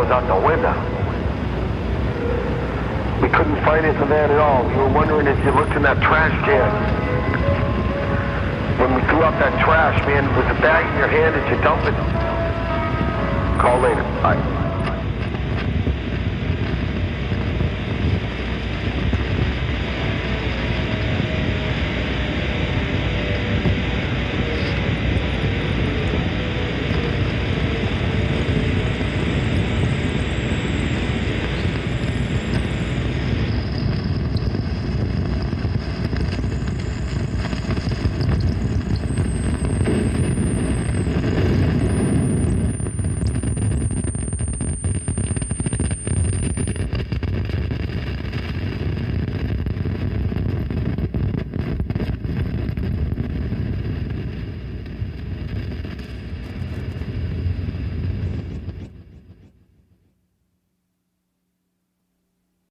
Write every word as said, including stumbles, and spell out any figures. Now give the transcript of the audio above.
was out the window. We couldn't find anything there at all. We were wondering if you looked in that trash can. When we threw out that trash, man, was the bag in your hand? Did you dump it? Call later. Bye.